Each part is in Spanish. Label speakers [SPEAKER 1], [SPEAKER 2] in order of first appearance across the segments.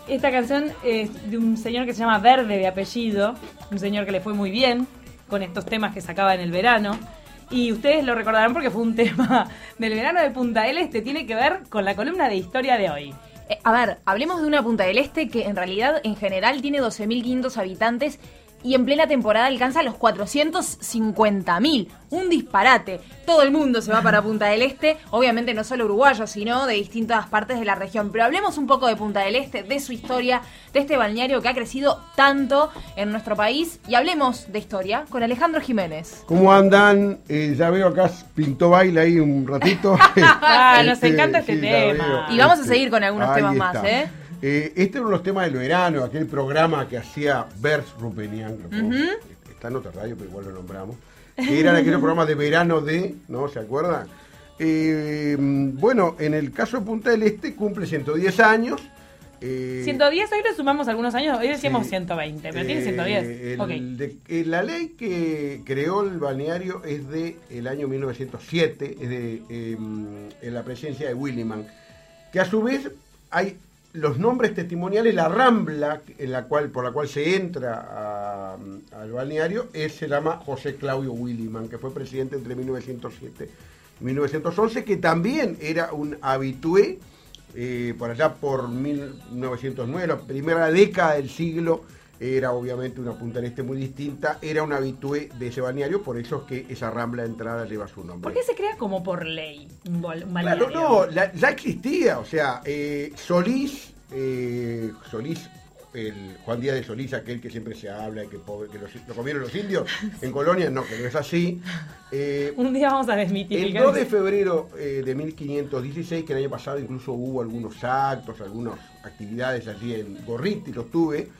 [SPEAKER 1] Esta canción es de un señor que se llama Verde de apellido, un señor que le fue muy bien con estos temas que sacaba en el verano. Y ustedes lo recordarán porque fue un tema del verano de Punta del Este, tiene que ver con la columna de historia de hoy.
[SPEAKER 2] A ver, hablemos de una Punta del Este que en realidad en general tiene 12.500 habitantes y en plena temporada alcanza los 450.000. Un disparate. Todo el mundo se va para Punta del Este, obviamente no solo uruguayos, sino de distintas partes de la región. Pero hablemos un poco de Punta del Este, de su historia, de este balneario que ha crecido tanto en nuestro país. Y hablemos de historia con Alejandro Jiménez.
[SPEAKER 3] ¿Cómo andan? Ya veo acá Pinto Baila ahí un ratito.
[SPEAKER 1] Nos encanta este tema.
[SPEAKER 2] Y vamos a seguir con algunos temas
[SPEAKER 3] está.
[SPEAKER 2] más, ¿eh?
[SPEAKER 3] Este era uno de los temas del verano, aquel programa que hacía Bert Rupenian, está en otra radio, pero igual lo nombramos, que eran aquellos programas de verano ¿no? ¿Se acuerdan? Bueno, en el caso de Punta del Este cumple 110 años.
[SPEAKER 1] 110, hoy le sumamos algunos años, hoy decíamos 120, pero tiene 110.
[SPEAKER 3] La ley que creó el balneario es del año 1907, es en la presidencia de Williman, que a su vez hay los nombres testimoniales, la rambla por la cual se entra al balneario se llama José Claudio Williman, que fue presidente entre 1907 y 1911, que también era un habitué por allá por 1909, la primera década del siglo. Era obviamente una Punta del Este muy distinta, era un habitué de ese balneario, por eso es que esa rambla de entrada lleva su nombre.
[SPEAKER 1] ¿Por qué se crea como por ley un balneario?
[SPEAKER 3] Claro, no, ya existía, o sea, Solís, Juan Díaz de Solís, aquel que siempre se habla de que lo comieron los indios, en Colonia, no, que no es así.
[SPEAKER 1] Un día vamos a desmitificar.
[SPEAKER 3] El 2 de febrero de 1516, que el año pasado incluso hubo algunos actos, algunas actividades allí en Gorriti, los tuve.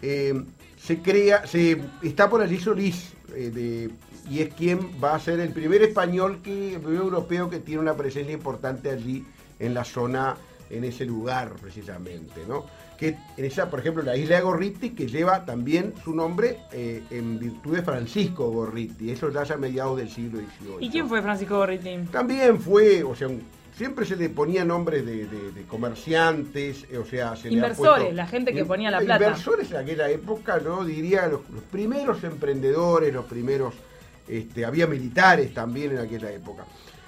[SPEAKER 3] Está por allí Solís, y es quien va a ser el primer europeo que tiene una presencia importante allí en la zona, en ese lugar precisamente, ¿no? Que en esa, por ejemplo, la isla de Gorriti, que lleva también su nombre en virtud de Francisco Gorriti, eso ya a mediados del siglo XVIII.
[SPEAKER 1] ¿Y quién fue Francisco Gorriti?
[SPEAKER 3] También fue, o sea, siempre se le ponía nombres de comerciantes, o sea...
[SPEAKER 1] Inversores, la gente que ponía la plata.
[SPEAKER 3] Inversores en aquella época, yo diría, los primeros emprendedores, los primeros... había militares también en aquella época.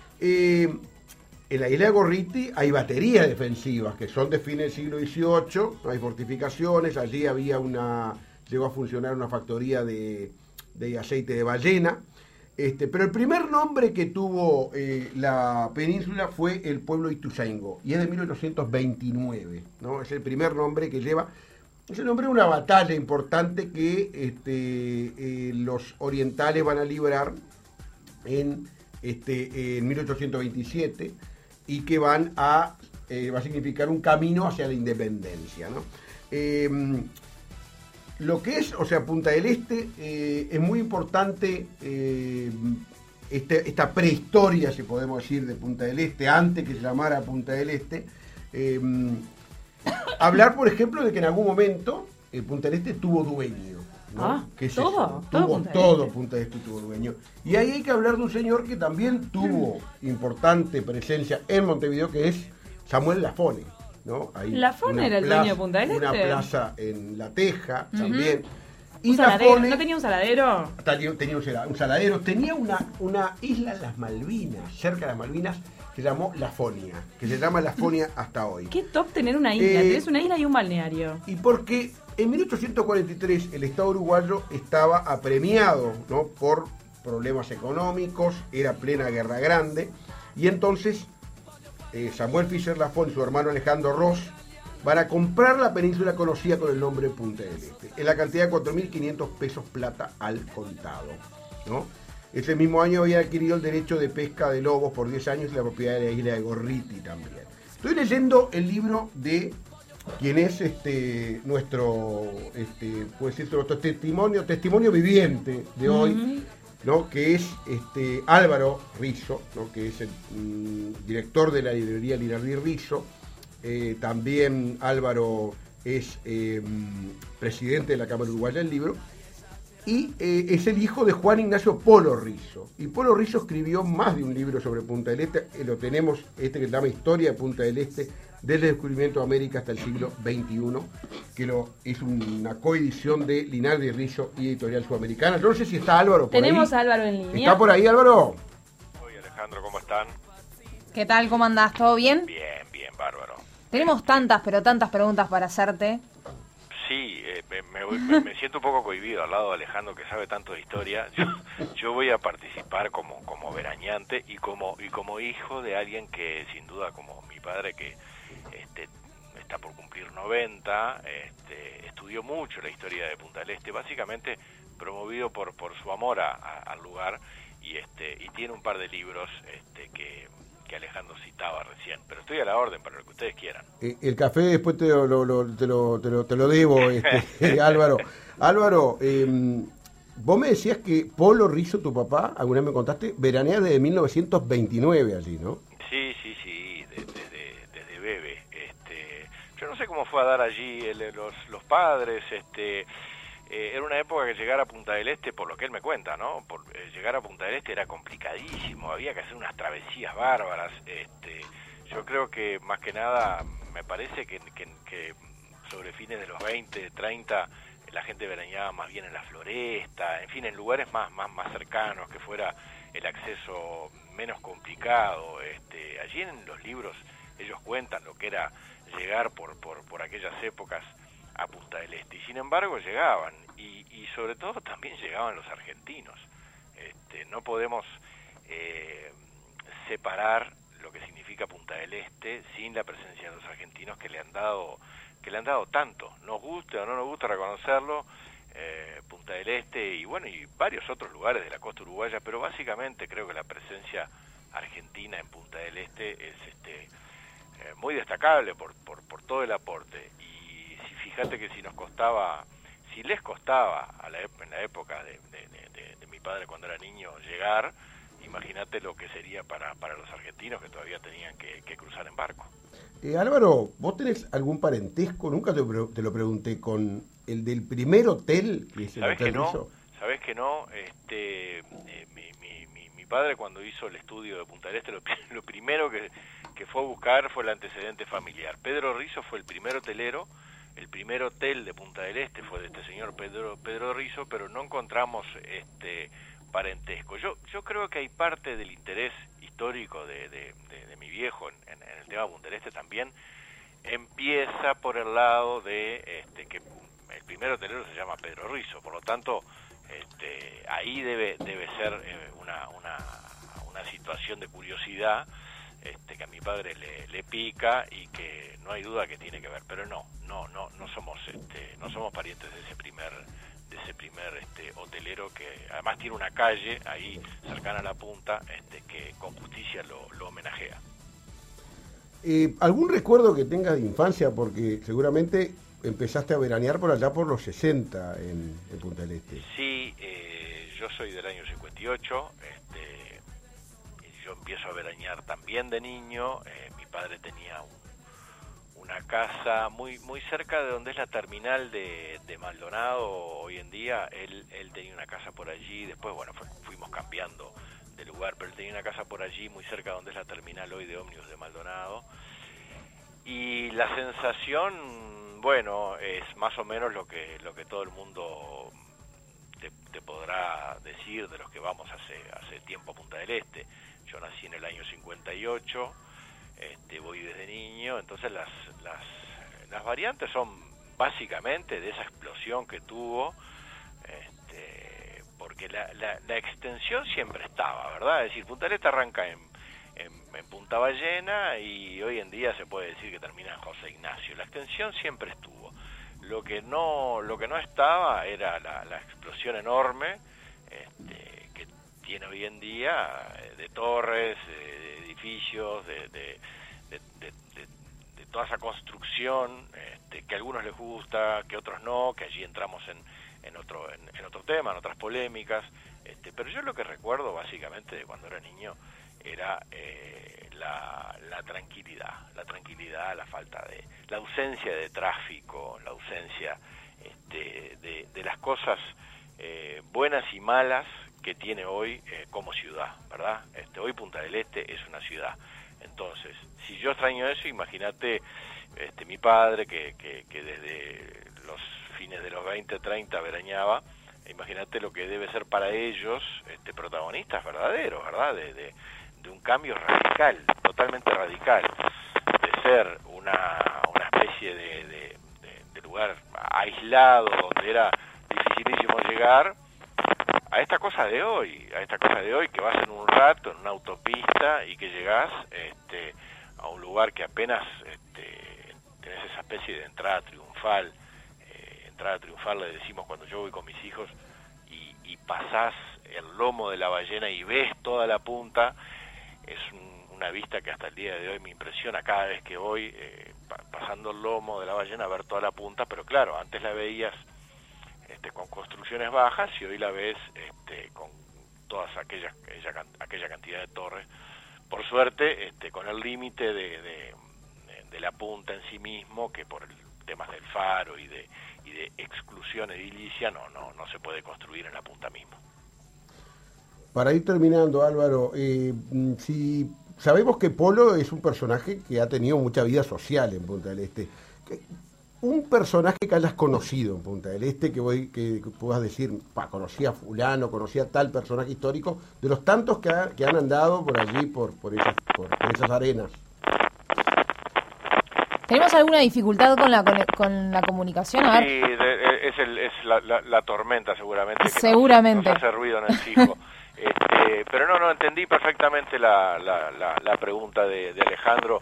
[SPEAKER 3] En la isla de Gorriti hay baterías defensivas, que son de fines del siglo XVIII, hay fortificaciones, allí llegó a funcionar una factoría de aceite de ballena. Pero el primer nombre que tuvo la península fue el pueblo Ituzaingó, y es de 1829, ¿no? Es el primer nombre que lleva. Es el nombre de una batalla importante que los orientales van a librar en 1827, y que va a significar un camino hacia la independencia, ¿no? Lo que es, o sea, Punta del Este, es muy importante esta prehistoria, si podemos decir, de Punta del Este, antes que se llamara Punta del Este. Hablar, por ejemplo, de que en algún momento Punta del Este tuvo dueño, ¿no? ¿Qué es eso? Todo Punta del Este tuvo dueño. Y ahí hay que hablar de un señor que también tuvo importante presencia en Montevideo, que es Samuel Lafone, ¿no? Ahí
[SPEAKER 1] Lafone era el dueño de Punta del Este.
[SPEAKER 3] Una plaza en La Teja también.
[SPEAKER 1] Y Lafone, ¿no tenía un saladero?
[SPEAKER 3] Tenía un saladero. Tenía una isla en las Malvinas, cerca de las Malvinas, que se llamó Lafonia, que se llama Lafonia hasta hoy.
[SPEAKER 1] Qué top tener una isla. Tenés una isla y un balneario.
[SPEAKER 3] Y porque en 1843 el Estado uruguayo estaba apremiado, ¿no?, por problemas económicos, era plena Guerra Grande, y entonces Samuel Fischer Lafone y su hermano Alejandro Ross van a comprar la península conocida con el nombre de Punta del Este, en la cantidad de 4.500 pesos plata al contado, ¿no? Ese mismo año había adquirido el derecho de pesca de lobos por 10 años y la propiedad de la isla de Gorriti también. Estoy leyendo el libro de quien es nuestro testimonio viviente de hoy, ¿no?, que es Álvaro Rizzo, ¿no?, que es el director de la librería Lirardí Rizzo. También Álvaro es presidente de la Cámara Uruguaya del Libro, y es el hijo de Juan Ignacio Polo Rizzo. Y Polo Rizzo escribió más de un libro sobre Punta del Este. Lo tenemos, que se llama Historia de Punta del Este, desde el descubrimiento de América hasta el siglo XXI, que es una coedición de Linardi Rizzo y Editorial Sudamericana. Yo no sé si está Álvaro por
[SPEAKER 1] Tenemos
[SPEAKER 3] ahí.
[SPEAKER 1] a Álvaro en línea.
[SPEAKER 3] ¿Está por ahí, Álvaro?
[SPEAKER 4] Oye, Alejandro, ¿cómo están?
[SPEAKER 2] ¿Qué tal? ¿Cómo andás? ¿Todo bien?
[SPEAKER 4] Bien, bien, bárbaro.
[SPEAKER 2] Tenemos tantas, pero tantas preguntas para hacerte.
[SPEAKER 4] Sí, me siento un poco cohibido al lado de Alejandro, que sabe tanto de historia. Yo voy a participar como verañante y como hijo de alguien que, sin duda, como mi padre, que está por cumplir 90, estudió mucho la historia de Punta del Este, básicamente promovido por su amor al lugar, y tiene un par de libros que Alejandro citaba recién, pero estoy a la orden para lo que ustedes quieran.
[SPEAKER 3] El café después te lo debo, Álvaro. Álvaro, vos me decías que Polo Rizzo, tu papá, alguna vez me contaste, veranea desde 1929 allí, ¿no?
[SPEAKER 4] Sí, desde bebé. Yo no sé cómo fue a dar allí los padres, era una época que llegar a Punta del Este, por lo que él me cuenta, ¿no? Llegar a Punta del Este era complicadísimo, había que hacer unas travesías bárbaras. Yo creo que más que nada, me parece que sobre fines de los 20, 30, la gente veraneaba más bien en la floresta, en fin, en lugares más cercanos, que fuera el acceso menos complicado. Allí en los libros ellos cuentan lo que era llegar por aquellas épocas a Punta del Este, y sin embargo llegaban, y sobre todo también llegaban los argentinos. No podemos separar lo que significa Punta del Este sin la presencia de los argentinos, que le han dado tanto, nos guste o no nos gusta reconocerlo. Punta del Este y varios otros lugares de la costa uruguaya, pero básicamente creo que la presencia argentina en Punta del Este es muy destacable por todo el aporte. Y fíjate que si les costaba en la época de mi padre cuando era niño llegar, imagínate lo que sería para los argentinos, que todavía tenían que cruzar en barco.
[SPEAKER 3] Álvaro, ¿vos tenés algún parentesco? Nunca te lo pregunté, con el del primer hotel que es el Hotel Rizzo.
[SPEAKER 4] ¿Sabés que no? Mi padre, cuando hizo el estudio de Punta del Este, lo primero que fue a buscar fue el antecedente familiar. Pedro Rizzo fue el primer hotelero. El primer hotel de Punta del Este fue de este señor Pedro Rizzo, pero no encontramos parentesco. Yo creo que hay parte del interés histórico de mi viejo en el tema de Punta del Este también empieza por el lado de que el primer hotelero se llama Pedro Rizzo, por lo tanto ahí debe ser una situación de curiosidad que a mi padre le pica, y que no hay duda que tiene que ver, pero no somos parientes de ese primer hotelero, que además tiene una calle ahí cercana a la punta que con justicia lo homenajea.
[SPEAKER 3] ¿Algún recuerdo que tengas de infancia? Porque seguramente empezaste a veranear por allá por los 60 en Punta del Este.
[SPEAKER 4] Sí, yo soy del año 58, yo empiezo a veranear también de niño. Mi padre tenía una casa muy cerca de donde es la terminal de Maldonado hoy en día. Él tenía una casa por allí, después fuimos cambiando de lugar, pero él tenía una casa por allí muy cerca de donde es la terminal hoy de ómnibus de Maldonado, y la sensación, es más o menos lo que todo el mundo te podrá decir de los que vamos hace tiempo a Punta del Este. Yo nací en el año 58, voy desde niño, entonces las variantes son básicamente de esa explosión que tuvo, porque la extensión siempre estaba, ¿verdad? Es decir, Punta del Este arranca en Punta Ballena y hoy en día se puede decir que termina en José Ignacio. La extensión siempre estuvo. Lo que no estaba era la explosión enorme que tiene hoy en día, de torres, de edificios, de toda esa construcción que a algunos les gusta, que a otros no, que allí entramos en otro tema, en otras polémicas, pero yo lo que recuerdo básicamente de cuando era niño era la tranquilidad, la falta la ausencia de tráfico, la ausencia de las cosas buenas y malas que tiene hoy como ciudad, ¿verdad? Hoy Punta del Este es una ciudad. Entonces, si yo extraño eso, imagínate mi padre que desde los fines de los 20, 30 veraneaba, imagínate lo que debe ser para ellos protagonistas verdaderos, ¿verdad? De un cambio radical, totalmente radical, de ser una especie de lugar aislado donde era dificilísimo llegar a esta cosa de hoy que vas en un rato en una autopista y que llegás a un lugar que apenas tenés esa especie de entrada triunfal le decimos cuando yo voy con mis hijos y pasás el lomo de la ballena y ves toda la punta. Es una vista que hasta el día de hoy me impresiona cada vez que voy pasando el lomo de la ballena a ver toda la punta, pero claro, antes la veías con construcciones bajas y hoy la ves con todas aquella cantidad de torres, por suerte con el límite de la punta en sí mismo, que por temas del faro y de exclusión edilicia no se puede construir en la punta misma.
[SPEAKER 3] Para ir terminando, Álvaro, si sabemos que Polo es un personaje que ha tenido mucha vida social en Punta del Este. Un personaje que hayas conocido en Punta del Este, que puedas decir, conocía a fulano, conocía a tal personaje histórico, de los tantos que han andado por allí, por esas arenas.
[SPEAKER 2] ¿Tenemos alguna dificultad con la comunicación? A ver.
[SPEAKER 4] Sí, es la tormenta seguramente.
[SPEAKER 2] Seguramente.
[SPEAKER 4] Que nos hace ruido en el fijo. Pero no, entendí perfectamente la pregunta de Alejandro.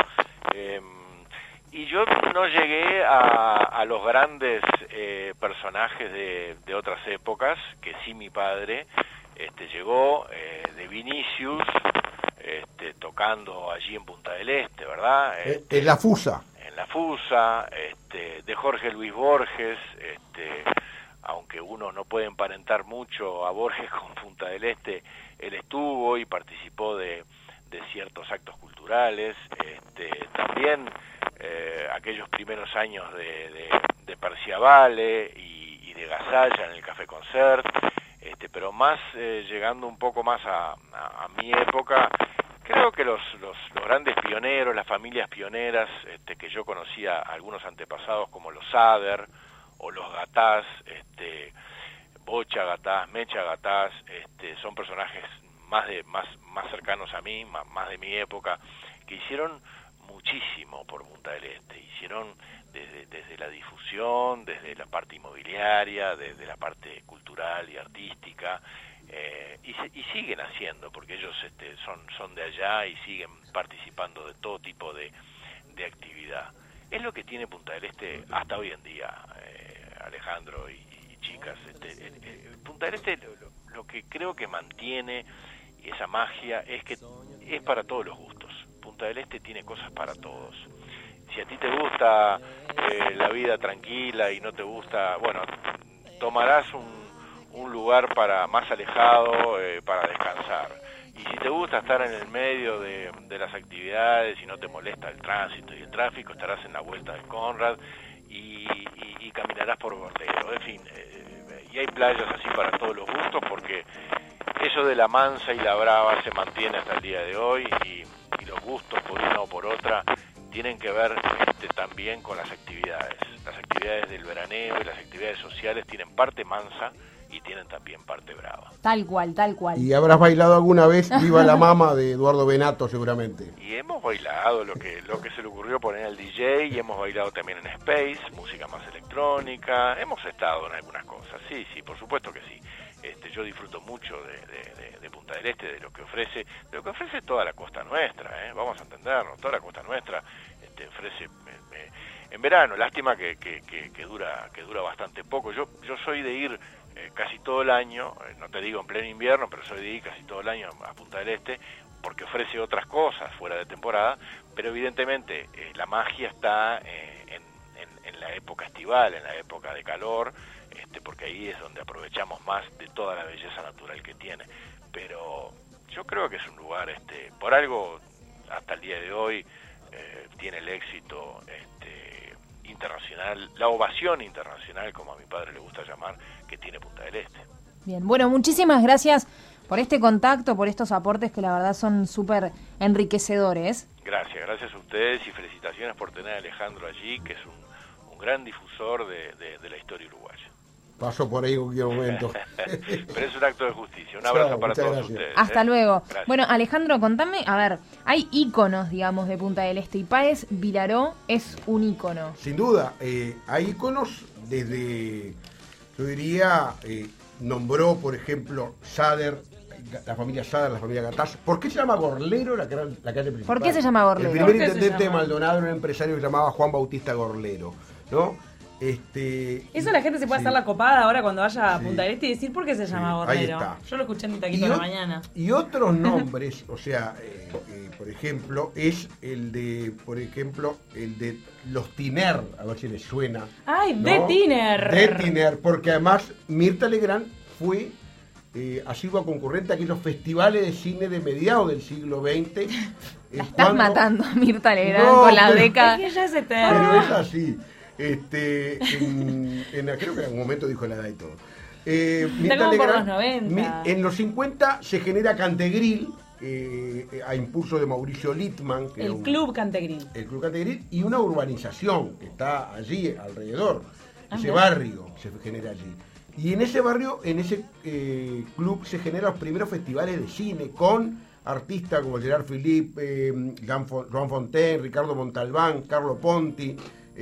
[SPEAKER 4] Y yo no llegué a los grandes personajes de otras épocas, que sí mi padre llegó de Vinicius, tocando allí en Punta del Este, ¿verdad?
[SPEAKER 3] En la Fusa.
[SPEAKER 4] En la Fusa, de Jorge Luis Borges, aunque uno no puede emparentar mucho a Borges con Punta del Este, él estuvo y participó de ciertos actos culturales, también aquellos primeros años de Perciavale y de Gasalla en el Café Concert, pero más llegando un poco más a mi época, creo que los grandes pioneros, las familias pioneras que yo conocía, algunos antepasados como los Sader o los Gatás, Bocha Gatás, Mecha Gatás, son personajes más cercanos a mí, más de mi época, que hicieron muchísimo por Punta del Este, hicieron desde la difusión, desde la parte inmobiliaria, desde la parte cultural y artística, y siguen haciendo, porque ellos son de allá y siguen participando de todo tipo de actividad. Es lo que tiene Punta del Este hasta hoy en día, Alejandro y chicas. Punta del Este lo que creo que mantiene esa magia es que es para todos los gustos. Punta del Este tiene cosas para todos. Si a ti te gusta la vida tranquila y no te gusta, bueno, tomarás un lugar más alejado para descansar. Y si te gusta estar en el medio de las actividades y no te molesta el tránsito y el tráfico, estarás en la vuelta del Conrad y caminarás por Bordero. En fin, y hay playas así para todos los gustos, porque eso de la mansa y la brava se mantiene hasta el día de hoy, y los gustos por una o por otra tienen que ver también con las actividades. Las actividades del veraneo y las actividades sociales tienen parte mansa y tienen también parte brava.
[SPEAKER 2] Tal cual.
[SPEAKER 3] ¿Y habrás bailado alguna vez Viva la Mama de Eduardo Benato, seguramente?
[SPEAKER 4] Y hemos bailado lo que se le ocurrió poner al DJ, y hemos bailado también en Space, música más electrónica, hemos estado en algunas cosas, sí, por supuesto que sí. Yo disfruto mucho de Punta del Este, de lo que ofrece toda la costa nuestra, vamos a entendernos, toda la costa nuestra ofrece en verano. Lástima que dura bastante poco. Yo soy de ir casi todo el año, no te digo en pleno invierno, pero soy de ir casi todo el año a Punta del Este, porque ofrece otras cosas fuera de temporada, pero evidentemente la magia está en la época estival, en la época de calor, porque ahí es donde aprovechamos más de toda la belleza natural que tiene. Pero yo creo que es un lugar, por algo hasta el día de hoy tiene el éxito internacional, la ovación internacional, como a mi padre le gusta llamar, que tiene Punta del Este.
[SPEAKER 2] Bien, bueno, muchísimas gracias por este contacto, por estos aportes que la verdad son súper enriquecedores.
[SPEAKER 4] Gracias a ustedes y felicitaciones por tener a Alejandro allí, que es un gran difusor de la historia uruguaya.
[SPEAKER 3] Paso por ahí en cualquier momento.
[SPEAKER 4] Pero es un acto de justicia. Un abrazo para todos ustedes.
[SPEAKER 2] Hasta luego.
[SPEAKER 4] Gracias.
[SPEAKER 2] Bueno, Alejandro, contame, a ver, hay íconos, digamos, de Punta del Este y Páez Vilaró es un ícono.
[SPEAKER 3] Sin duda, hay íconos desde, yo diría, nombró, por ejemplo, Sader, la familia Sader, la familia Gataz. ¿Por qué se llama Gorlero la calle principal?
[SPEAKER 2] ¿Por qué se llama Gorlero?
[SPEAKER 3] El primer intendente de Maldonado era un empresario que se llamaba Juan Bautista Gorlero, ¿no?
[SPEAKER 1] Eso la gente se puede hacer la copada ahora cuando vaya a Punta del Este y decir por qué se llama Gorlero.
[SPEAKER 3] Ahí está.
[SPEAKER 1] Yo lo escuché en mi taquito de la mañana.
[SPEAKER 3] Y otros nombres, o sea, por ejemplo, es el de los Tiner, a ver si les suena.
[SPEAKER 1] ¡Ay,
[SPEAKER 3] ¿no?
[SPEAKER 1] de Tiner!
[SPEAKER 3] De Tiner, porque además Mirta Legrand fue asidua concurrente a aquellos festivales de cine de mediados del siglo XX.
[SPEAKER 2] La estás matando a Mirta Legrand con la década.
[SPEAKER 1] Es que ella es
[SPEAKER 3] Pero
[SPEAKER 1] eterna.
[SPEAKER 3] es así. Creo que en algún momento dijo la edad y todo. Mirta
[SPEAKER 1] como por
[SPEAKER 3] Legrand,
[SPEAKER 1] los 90.
[SPEAKER 3] En los 50 se genera Cantegril, a impulso de Mauricio Littman. Que
[SPEAKER 1] El Club Cantegril.
[SPEAKER 3] El Club Cantegril y una urbanización que está allí alrededor. Ese
[SPEAKER 1] mira.
[SPEAKER 3] barrio se genera allí. Y en ese barrio, en ese club, se generan los primeros festivales de cine con artistas como Gerard Philippe, Joan Fontaine, Ricardo Montalbán, Carlo Ponti.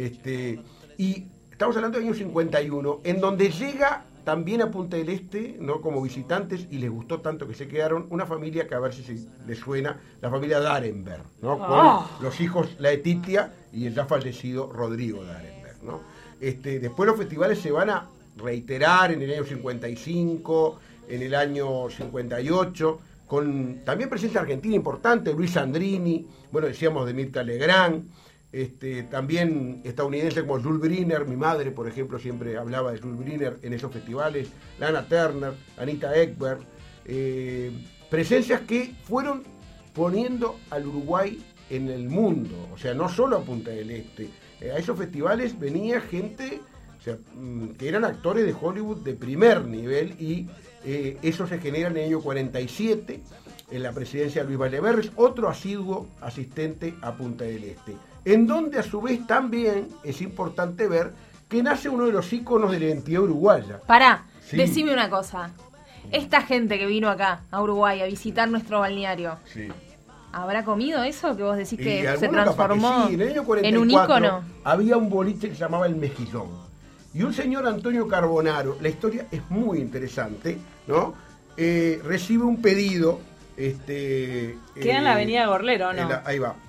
[SPEAKER 3] Y estamos hablando del año 51, en donde llega también a Punta del Este, ¿no? Como visitantes, y les gustó tanto que se quedaron, una familia que a ver si les suena, la familia Darenberg, ¿no? Con los hijos, la Etitia y el ya fallecido Rodrigo Darenberg, ¿no? Después los festivales se van a reiterar en el año 55, en el año 58, con también presencia argentina importante, Luis Sandrini, bueno, decíamos de Mirta Legrand, también estadounidenses como Jules Briner, mi madre, por ejemplo, siempre hablaba de Jules Briner en esos festivales, Lana Turner, Anita Ekberg, presencias que fueron poniendo al Uruguay en el mundo, o sea, no solo a Punta del Este, a esos festivales venía gente, o sea, que eran actores de Hollywood de primer nivel, y eso se genera en el año 47, en la presidencia de Luis Valdeberres, otro asiduo asistente a Punta del Este, en donde a su vez también es importante ver que nace uno de los íconos de la identidad uruguaya.
[SPEAKER 2] Pará,
[SPEAKER 3] Sí.
[SPEAKER 2] decime una cosa. Esta gente que vino acá, a Uruguay, a visitar nuestro balneario,
[SPEAKER 3] Sí.
[SPEAKER 2] ¿habrá comido eso que vos decís que se
[SPEAKER 3] algunos capaz
[SPEAKER 2] transformó
[SPEAKER 3] que sí. En el año 44
[SPEAKER 2] en un ícono?
[SPEAKER 3] había un boliche que se llamaba El Mejillón. Y un señor Antonio Carbonaro, la historia es muy interesante, ¿no? Recibe un pedido.
[SPEAKER 1] Queda en la avenida Gorlero, ¿no?
[SPEAKER 3] Ahí va.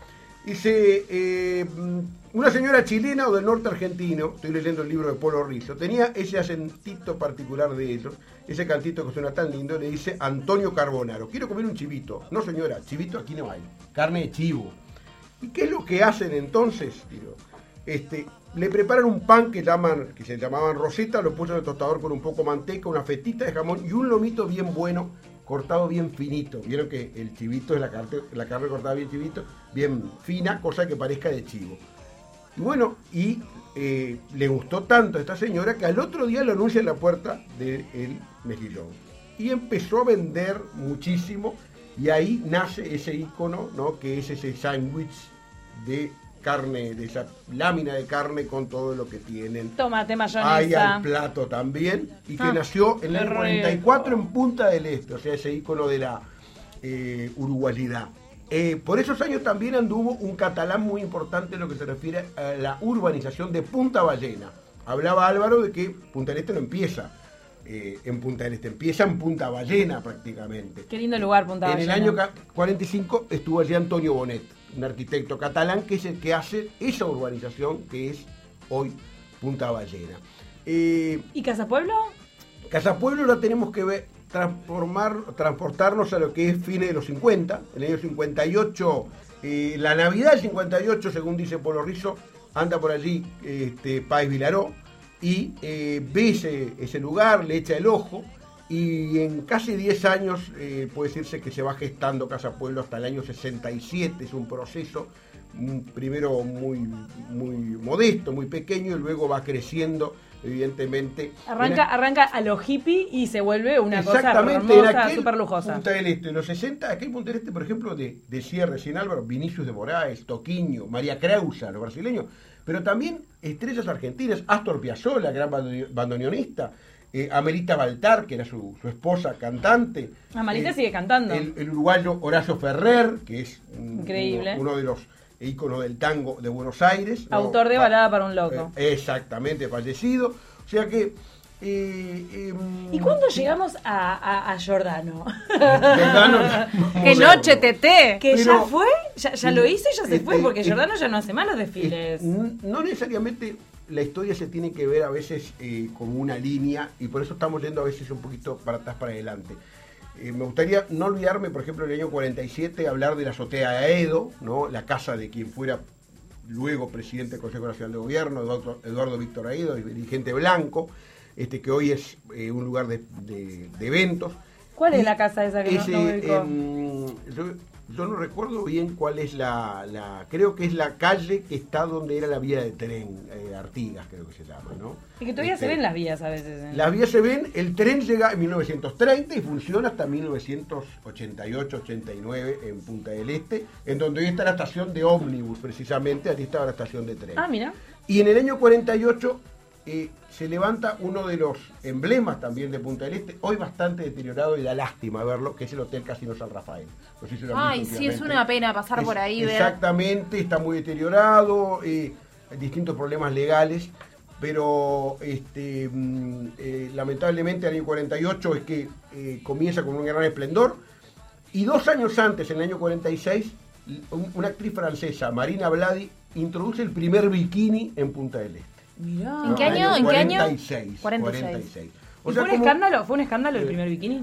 [SPEAKER 3] Dice, una señora chilena o del norte argentino, estoy leyendo el libro de Polo Rizzo, tenía ese acentito particular de ellos, ese cantito que suena tan lindo, le dice Antonio Carbonaro, quiero comer un chivito. No señora, chivito aquí no hay, carne de chivo. ¿Y qué es lo que hacen entonces? Digo, le preparan un pan que se llamaban roseta, lo puso en el tostador con un poco de manteca, una fetita de jamón y un lomito bien bueno, cortado bien finito. Vieron que el chivito es la carne cortada bien chivito, bien fina, cosa que parezca de chivo. Y bueno, le gustó tanto a esta señora que al otro día lo anuncia en la puerta del Mejillón. Y empezó a vender muchísimo, y ahí nace ese ícono, ¿no? Que es ese sándwich de carne, de esa lámina de carne con todo lo que tienen.
[SPEAKER 1] Tomate,
[SPEAKER 3] Hay
[SPEAKER 1] mayonesa.
[SPEAKER 3] al plato también, y que nació en el 44 en Punta del Este, o sea, ese ícono de la uruguayidad. Por esos años también anduvo un catalán muy importante en lo que se refiere a la urbanización de Punta Ballena. Hablaba Álvaro de que Punta del Este no empieza en Punta del Este, empieza en Punta Ballena prácticamente.
[SPEAKER 1] Qué lindo lugar, Punta Ballena.
[SPEAKER 3] En el año 45 estuvo allí Antonio Bonet, un arquitecto catalán que es el que hace esa urbanización que es hoy Punta Ballena.
[SPEAKER 1] ¿Y Casa Pueblo?
[SPEAKER 3] Casa Pueblo la tenemos que ver, transportarnos a lo que es fines de los 50, en el año 58, la Navidad del 58, según dice Polo Rizzo, anda por allí Páez Vilaró y ve ese lugar, le echa el ojo, y en casi 10 años puede decirse que se va gestando Casa Pueblo hasta el año 67, es un proceso primero muy modesto, muy pequeño, y luego va creciendo evidentemente...
[SPEAKER 1] Arranca a lo hippie y se vuelve una cosa
[SPEAKER 3] Exactamente, en
[SPEAKER 1] hermosa,
[SPEAKER 3] aquel
[SPEAKER 1] súper lujosa.
[SPEAKER 3] Punta del Este, en los 60, aquel Punta del Este, por ejemplo, de Sierra, Sin Álvaro, Vinicius de Moraes, Toquinho, María Creusa, los brasileños, pero también estrellas argentinas, Astor Piazzolla, gran bandoneonista, Amelita Baltar, que era su esposa cantante.
[SPEAKER 1] Amelita sigue cantando.
[SPEAKER 3] El uruguayo Horacio Ferrer, que es
[SPEAKER 1] increíble,
[SPEAKER 3] uno de los íconos del tango de Buenos Aires.
[SPEAKER 1] Autor de Balada para un Loco.
[SPEAKER 3] Exactamente, fallecido. O sea que...
[SPEAKER 1] ¿Y cuándo llegamos a Giordano?
[SPEAKER 2] ¡Qué noche, Tete!
[SPEAKER 1] Que ya fue, ya lo hizo y ya se fue, porque Giordano ya no hace más los desfiles.
[SPEAKER 3] No necesariamente la historia se tiene que ver a veces como una línea, y por eso estamos yendo a veces un poquito para atrás, para adelante. Me gustaría no olvidarme, por ejemplo, en el año 47, hablar de la azotea de Aedo, ¿no? La casa de quien fuera luego presidente del Consejo Nacional de Gobierno, Eduardo Víctor Aedo, dirigente blanco, que hoy es un lugar de eventos.
[SPEAKER 1] ¿Cuál es la casa esa que no ubicó?
[SPEAKER 3] Yo no recuerdo bien cuál es creo que es la calle que está donde era la vía de tren, Artigas creo que se llama, ¿no?
[SPEAKER 1] Y que todavía se ven las vías a veces.
[SPEAKER 3] Las vías se ven, el tren llega en 1930 y funciona hasta 1988-89 en Punta del Este, en donde hoy está la estación de ómnibus, precisamente, allí estaba la estación de tren.
[SPEAKER 1] Ah, mira.
[SPEAKER 3] Y en el año 48 se levanta uno de los emblemas también de Punta del Este, hoy bastante deteriorado y da lástima verlo, que es el Hotel Casino San Rafael. No sé si lo han visto
[SPEAKER 2] sí, es una pena pasar por ahí.
[SPEAKER 3] Exactamente, está muy deteriorado, hay distintos problemas legales, pero lamentablemente el año 48 es que comienza con un gran esplendor, y 2 años antes, en el año 46, una actriz francesa, Marina Bladi, introduce el primer bikini en Punta del Este.
[SPEAKER 1] Mirá.
[SPEAKER 2] ¿En qué año? ¿En qué año?
[SPEAKER 3] 46.
[SPEAKER 1] O sea, ¿Fue un escándalo el primer bikini?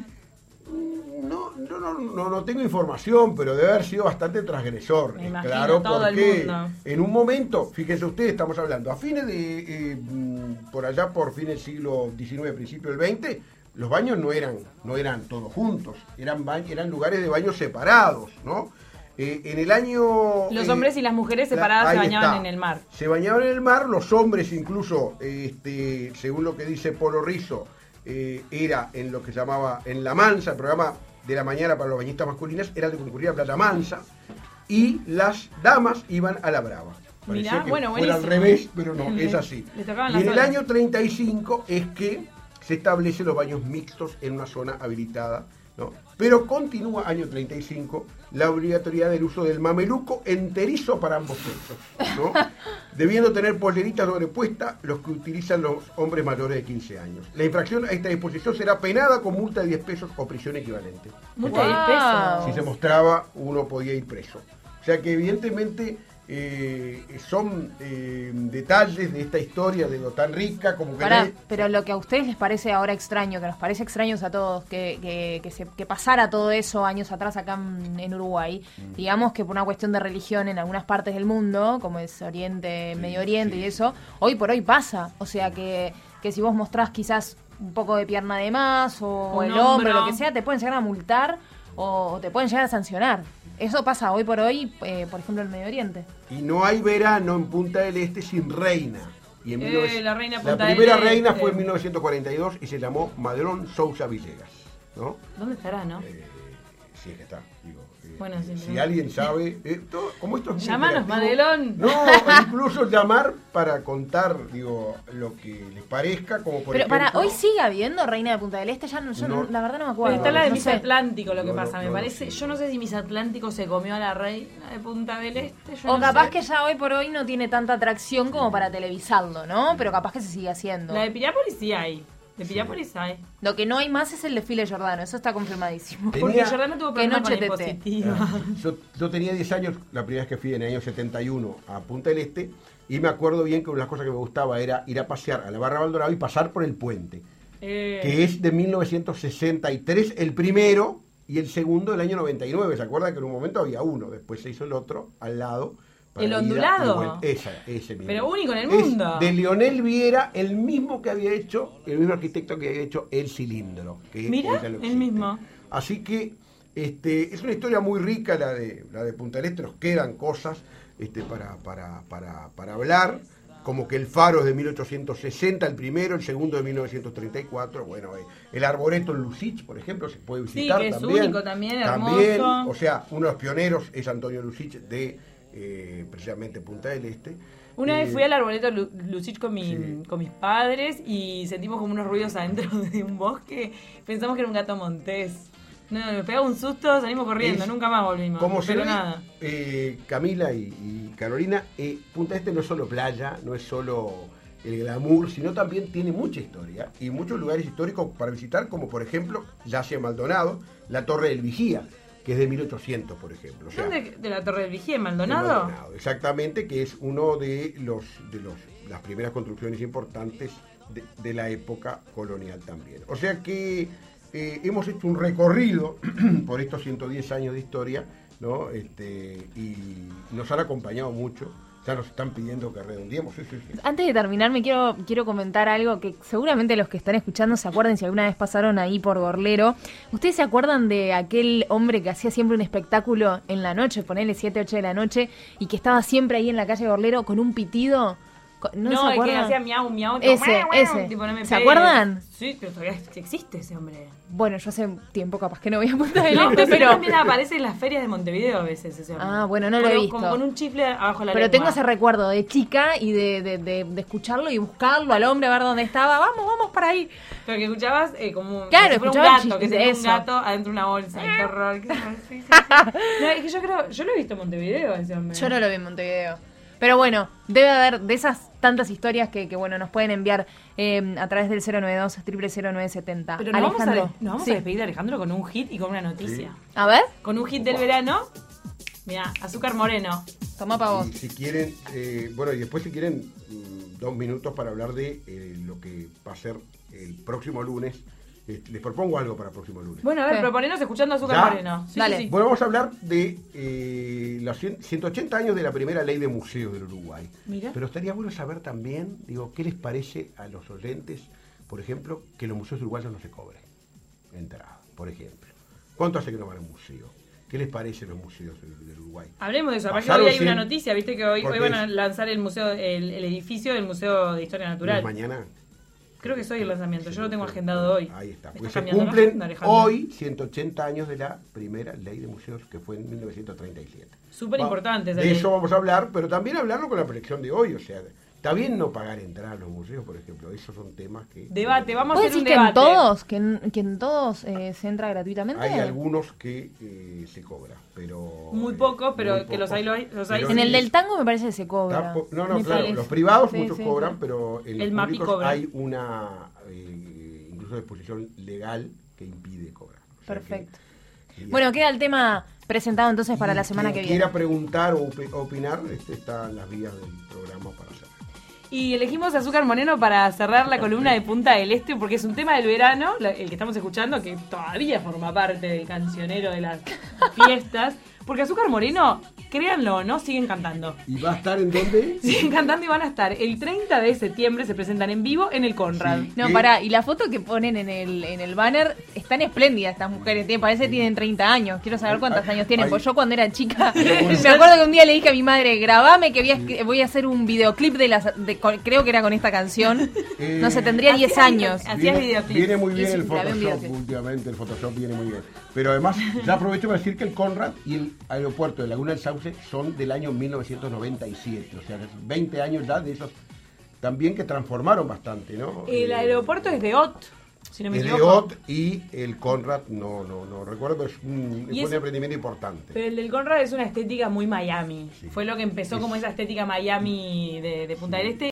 [SPEAKER 3] No tengo información, pero debe haber sido bastante transgresor.
[SPEAKER 1] Me imagino,
[SPEAKER 3] claro,
[SPEAKER 1] todo
[SPEAKER 3] porque
[SPEAKER 1] el mundo.
[SPEAKER 3] En un momento, fíjense ustedes, estamos hablando a fines de, por allá por fin del siglo XIX, principio del XX, los baños no eran todos juntos, eran lugares de baños separados, ¿no? En el año...
[SPEAKER 1] Los hombres y las mujeres separadas se bañaban en el mar.
[SPEAKER 3] Se bañaban en el mar, los hombres incluso, según lo que dice Polo Rizzo, era en lo que se llamaba en La Mansa, el programa de la mañana para los bañistas masculinas, era el de concurrir a Playa Mansa, y las damas iban a La Brava.
[SPEAKER 1] Mirá,
[SPEAKER 3] que
[SPEAKER 1] bueno,
[SPEAKER 3] fuera al revés, pero no, es así. Y en el año 35 es que se establecen los baños mixtos en una zona habilitada, ¿no? Pero continúa año 35 la obligatoriedad del uso del mameluco enterizo para ambos sexos, ¿no? Debiendo tener pollerita sobrepuesta los que utilizan los hombres mayores de 15 años. La infracción a esta disposición será penada con multa de 10 pesos o prisión equivalente.
[SPEAKER 1] ¿Multa de 10 pesos?
[SPEAKER 3] Si se mostraba, uno podía ir preso. O sea que evidentemente son detalles de esta historia de lo tan rica como que...
[SPEAKER 2] Pero lo que a ustedes les parece ahora extraño, que nos parece extraño a todos, que pasara todo eso años atrás acá en Uruguay, digamos que por una cuestión de religión en algunas partes del mundo, como es Oriente, Medio Oriente y eso, hoy por hoy pasa. O sea que si vos mostrás quizás un poco de pierna de más o el hombro, lo que sea, te pueden llegar a multar o te pueden llegar a sancionar. Eso pasa hoy por hoy, por ejemplo, en Medio Oriente.
[SPEAKER 3] Y no hay verano en Punta del Este sin reina. Y en
[SPEAKER 1] la
[SPEAKER 3] primera reina fue en 1942 y se llamó Madelón Sousa Villegas, ¿no?
[SPEAKER 1] ¿Dónde estará, no?
[SPEAKER 3] Sí, es que está, digo.
[SPEAKER 1] Bueno, sí,
[SPEAKER 3] si alguien sabe, como esto es muy
[SPEAKER 1] llamanos, Madelón.
[SPEAKER 3] No, incluso llamar para contar, digo, lo que les parezca, como por ejemplo...
[SPEAKER 2] Pero hoy sigue habiendo reina de Punta del Este, ya la verdad no me acuerdo.
[SPEAKER 1] Pero está la de
[SPEAKER 2] no
[SPEAKER 1] Miss
[SPEAKER 2] sé.
[SPEAKER 1] Atlántico, lo que pasa, me parece.
[SPEAKER 3] No sé.
[SPEAKER 1] Yo no sé si Miss Atlántico se comió a la reina de Punta del Este.
[SPEAKER 2] O capaz que ya hoy por hoy no tiene tanta atracción como para televisarlo, ¿no? Pero capaz que se sigue haciendo.
[SPEAKER 1] La de Piriápolis sí hay. De Piriápolis hay.
[SPEAKER 2] Lo que no hay más es el desfile de Giordano, eso está confirmadísimo.
[SPEAKER 1] Porque Giordano tuvo problemas con
[SPEAKER 2] noche
[SPEAKER 1] la
[SPEAKER 2] tete.
[SPEAKER 1] impositiva.
[SPEAKER 3] Yo tenía 10 años, la primera vez que fui en el año 71 a Punta del Este, y me acuerdo bien que una de las cosas que me gustaba era ir a pasear a la Barra Maldonado y pasar por el puente, que es de 1963 el primero y el segundo del año 99. ¿Se acuerdan que en un momento había uno, después se hizo el otro al lado?
[SPEAKER 1] ¿El ondulado?
[SPEAKER 3] Ese mismo.
[SPEAKER 1] Pero único en el mundo.
[SPEAKER 3] De Leonel Viera, el mismo que había hecho, el mismo arquitecto que había hecho el cilindro.
[SPEAKER 1] Mira, el mismo.
[SPEAKER 3] Así que es una historia muy rica la de Punta del Este, nos quedan cosas para hablar, como que el faro es de 1860, el primero, el segundo de 1934. Bueno, el arboreto en Lucich, por ejemplo, se puede visitar
[SPEAKER 1] que es
[SPEAKER 3] también.
[SPEAKER 1] único también,
[SPEAKER 3] También,
[SPEAKER 1] hermoso.
[SPEAKER 3] o sea, uno de los pioneros es Antonio Lucich de precisamente Punta del Este.
[SPEAKER 1] Una vez fui al arboleto Lucich con
[SPEAKER 3] Sí.
[SPEAKER 1] con mis padres y sentimos como unos ruidos adentro de un bosque. Pensamos que era un gato montés. No, me pegaba un susto, salimos corriendo, nunca más volvimos.
[SPEAKER 3] Como se
[SPEAKER 1] pero
[SPEAKER 3] ve,
[SPEAKER 1] nada.
[SPEAKER 3] Camila y Carolina, Punta del Este no es solo playa, no es solo el glamour, sino también tiene mucha historia y muchos lugares históricos para visitar, como por ejemplo Yacia Maldonado, la Torre del Vigía, que es de 1800, por ejemplo. O sea,
[SPEAKER 1] ¿Dónde? ¿De la Torre del Vigía en
[SPEAKER 3] de
[SPEAKER 1] Maldonado?
[SPEAKER 3] exactamente, que es uno de las primeras construcciones importantes de la época colonial también. O sea que hemos hecho un recorrido por estos 110 años de historia, ¿no? Y nos han acompañado mucho. Ya nos están pidiendo que redondeemos. Sí.
[SPEAKER 2] Antes de terminar, quiero comentar algo que seguramente los que están escuchando se acuerden si alguna vez pasaron ahí por Gorlero. ¿Ustedes se acuerdan de aquel hombre que hacía siempre un espectáculo en la noche, ponele 7, 8 de la noche, y que estaba siempre ahí en la calle Gorlero con un pitido? ¿No se
[SPEAKER 1] el que
[SPEAKER 2] acuerdan?
[SPEAKER 1] hacía miau, miau. tipo,
[SPEAKER 2] Ese,
[SPEAKER 1] "Guau, guau",
[SPEAKER 2] ese.
[SPEAKER 1] tipo, no me
[SPEAKER 2] ¿Se
[SPEAKER 1] pegues.
[SPEAKER 2] acuerdan?
[SPEAKER 1] Sí, pero todavía existe ese hombre.
[SPEAKER 2] Bueno, yo hace tiempo capaz que no voy a Punta del
[SPEAKER 1] No,
[SPEAKER 2] Este,
[SPEAKER 1] pero
[SPEAKER 2] pero...
[SPEAKER 1] también aparece en las ferias de Montevideo a veces ese hombre.
[SPEAKER 2] Ah, bueno, no lo he
[SPEAKER 1] Pero
[SPEAKER 2] visto.
[SPEAKER 1] Como con un chifle abajo de la
[SPEAKER 2] Pero
[SPEAKER 1] lengua.
[SPEAKER 2] tengo ese recuerdo de chica y de escucharlo y buscarlo al hombre a ver dónde estaba. Vamos para ahí.
[SPEAKER 1] Pero que escuchabas como
[SPEAKER 2] Claro,
[SPEAKER 1] si fuera un
[SPEAKER 2] escuchaba
[SPEAKER 1] gato, que
[SPEAKER 2] chistes,
[SPEAKER 1] tenía un
[SPEAKER 2] eso.
[SPEAKER 1] gato adentro de una bolsa. Qué horror. Sí. No, es que yo lo he visto en Montevideo ese hombre.
[SPEAKER 2] Yo no lo vi en Montevideo. Pero bueno, debe haber de esas tantas historias que bueno, nos pueden enviar a través del 092-000970.
[SPEAKER 1] Pero nos
[SPEAKER 2] Alejandro,
[SPEAKER 1] vamos
[SPEAKER 2] sí.
[SPEAKER 1] a despedir de Alejandro con un hit y con una noticia.
[SPEAKER 2] A ver,
[SPEAKER 1] Con un hit del verano. Mira, Azúcar Moreno.
[SPEAKER 2] toma pa' vos.
[SPEAKER 3] Y si quieren, bueno, y después si quieren 2 minutos para hablar de lo que va a ser el próximo lunes. Les propongo algo para el próximo lunes.
[SPEAKER 1] Bueno, a ver,
[SPEAKER 2] ¿Qué?
[SPEAKER 1] proponenos escuchando Azúcar
[SPEAKER 3] ¿Ya?
[SPEAKER 1] Moreno. Sí,
[SPEAKER 2] Dale.
[SPEAKER 1] sí, sí.
[SPEAKER 3] Bueno, vamos a hablar de los 180 años de la primera ley de museos del Uruguay.
[SPEAKER 1] Mira.
[SPEAKER 3] Pero estaría bueno saber también, qué les parece a los oyentes, por ejemplo, que los museos uruguayos no se cobren entrada, por ejemplo. ¿Cuánto hace que no van a un museo? ¿Qué les parece los museos del Uruguay?
[SPEAKER 1] Hablemos de eso. Aparte
[SPEAKER 3] Pasaron
[SPEAKER 1] hoy hay una
[SPEAKER 3] 100,
[SPEAKER 1] noticia, viste que hoy
[SPEAKER 3] porque
[SPEAKER 1] van a lanzar el museo, el edificio del Museo de Historia
[SPEAKER 3] ¿No
[SPEAKER 1] Natural.
[SPEAKER 3] es mañana?
[SPEAKER 1] Creo que es hoy el lanzamiento, yo lo tengo agendado hoy.
[SPEAKER 3] Ahí está.
[SPEAKER 1] ¿Estás
[SPEAKER 3] Pues se
[SPEAKER 1] cambiando la
[SPEAKER 3] cumplen
[SPEAKER 1] agenda, Alejandro?
[SPEAKER 3] hoy 180 años de la primera ley de museos, que fue en 1937.
[SPEAKER 1] Súper importante esa
[SPEAKER 3] De
[SPEAKER 1] ley.
[SPEAKER 3] eso vamos a hablar, pero también hablarlo con la proyección de hoy. O sea, está bien no pagar entrada a los museos, por ejemplo. Esos son temas que...
[SPEAKER 1] Debate, vamos a
[SPEAKER 2] ¿Vos
[SPEAKER 1] hacer
[SPEAKER 2] decís
[SPEAKER 1] un
[SPEAKER 2] que
[SPEAKER 1] debate.
[SPEAKER 2] que en todos se entra gratuitamente?
[SPEAKER 3] Hay algunos que se cobran, pero...
[SPEAKER 1] Muy pocos, pero
[SPEAKER 3] muy
[SPEAKER 1] que los
[SPEAKER 3] pocos.
[SPEAKER 1] hay, los hay.
[SPEAKER 3] Pero
[SPEAKER 2] En el
[SPEAKER 3] sí,
[SPEAKER 2] del tango me parece que se cobra.
[SPEAKER 3] No,
[SPEAKER 2] Me
[SPEAKER 3] claro,
[SPEAKER 2] parece.
[SPEAKER 3] los privados
[SPEAKER 2] Sí,
[SPEAKER 3] muchos
[SPEAKER 2] sí,
[SPEAKER 3] cobran,
[SPEAKER 2] sí.
[SPEAKER 3] pero en
[SPEAKER 1] El
[SPEAKER 3] los
[SPEAKER 1] MAPI
[SPEAKER 3] públicos
[SPEAKER 1] cobra.
[SPEAKER 3] hay una incluso disposición legal que impide cobrar. O sea
[SPEAKER 2] Perfecto.
[SPEAKER 3] que-
[SPEAKER 2] Bueno, queda el tema presentado entonces para la semana que
[SPEAKER 3] quien
[SPEAKER 2] viene.
[SPEAKER 3] quiera preguntar o opinar, están las vías del programa para hacer.
[SPEAKER 1] Y elegimos Azúcar Moreno para cerrar la columna de Punta del Este porque es un tema del verano, el que estamos escuchando, que todavía forma parte del cancionero de las fiestas. Porque Azúcar Moreno, créanlo o no, siguen cantando.
[SPEAKER 3] ¿Y va a estar en dónde?
[SPEAKER 1] Siguen cantando y van a estar. El 30 de septiembre se presentan en vivo en el Conrad.
[SPEAKER 3] Sí.
[SPEAKER 2] No,
[SPEAKER 3] ¿Qué?
[SPEAKER 2] pará, y la foto que ponen en el banner, están espléndidas estas mujeres, parece que tienen 30 años. Quiero saber cuántos años tienen, pues yo cuando era chica, me acuerdo que un día le dije a mi madre, grabame que voy a hacer un videoclip creo que era con esta canción, no sé, tendría 10 años.
[SPEAKER 1] Hacías videoclips.
[SPEAKER 3] Viene muy bien
[SPEAKER 2] Y
[SPEAKER 3] el
[SPEAKER 2] sí, grabé un
[SPEAKER 3] Photoshop
[SPEAKER 2] videoclip.
[SPEAKER 3] últimamente, el Photoshop viene muy bien. Pero además, ya aprovecho para decir que el Conrad y el aeropuerto de Laguna del Sauce son del año 1997, o sea, 20 años ya de esos también que transformaron bastante, ¿no?
[SPEAKER 1] El aeropuerto es de OT, si no me
[SPEAKER 3] El
[SPEAKER 1] equivoco.
[SPEAKER 3] EOT y el Conrad, no recuerdo, pero fue un emprendimiento importante.
[SPEAKER 1] Pero el del Conrad es una estética muy Miami.
[SPEAKER 3] Sí.
[SPEAKER 1] Fue lo que empezó como esa estética Miami de Punta del Este.